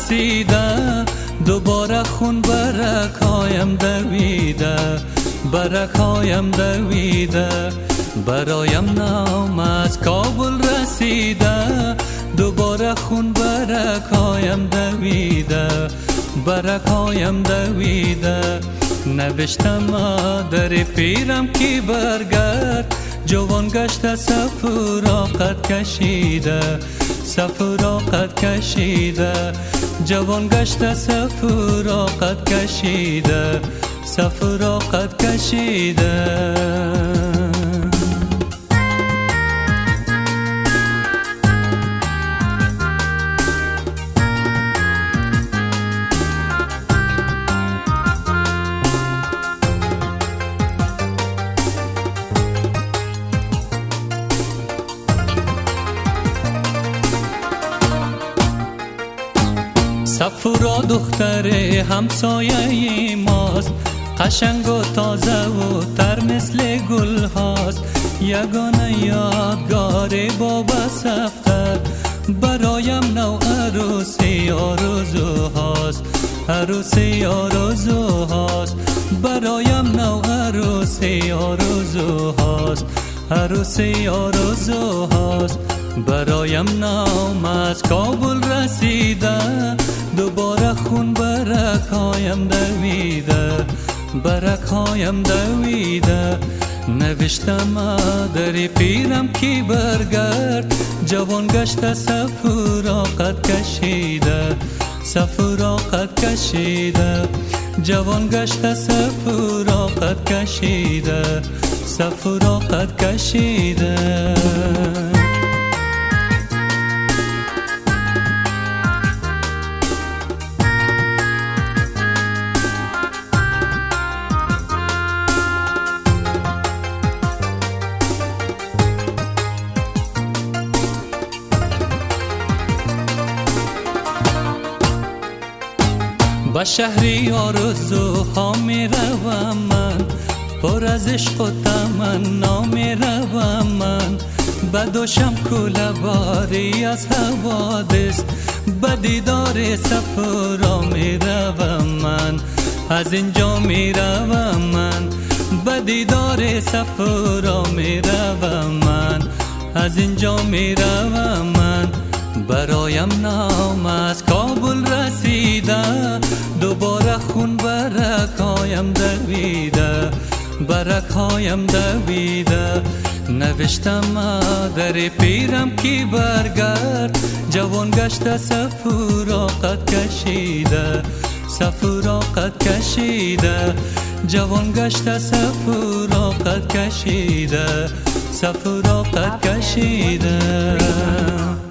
رسیده، دوباره خون برکایم دویده، برکایم دویده. برایم نام از کابل رسیده، دوباره خون برکایم دویده، برکایم دویده. نوشتم مادر پیرم کی برگرد، جوان گشته سفراقت کشیده، سفراقت کشیده. جوان گشته سفراقت کشیده، سفراقت کشیده. صفورا دختر همسایه ماست، قشنگ و تازه و تر مثل گل هاست. یگانه یادگار بابا سفتر، برایم نو عروسی آرزو هاست، عروسی آرزو هاست. برایم نو عروسی آرزو هاست، عروسی آرزو هاست. برایم نام از کابل رسیده، دوباره خون برکایم دویده، برکایم دویده. نوشتم مادر پیرم کی برگرد، جوان گشته سفراقت کشیده، سفراقت کشیده. جوان گشته سفراقت کشیده، سفراقت کشیده. با شهری آرزوها می روم من، پر از عشق و تمنا می روم من. بدوشم کوله باری از حوادث، به دیدار صفرا می روم من، از اینجا می روم من. به دیدار صفرا می روم من، از اینجا می روم من. برایم نام از کابل رسیده، دوباره خون برکایم دویده، برکایم دویده. نوشتم مادر پیرم کی برگرد، جوان گشته سفراقت کشیده، سفراقت کشیده. جوان گشته سفراقت کشیده، سفراقت کشیده.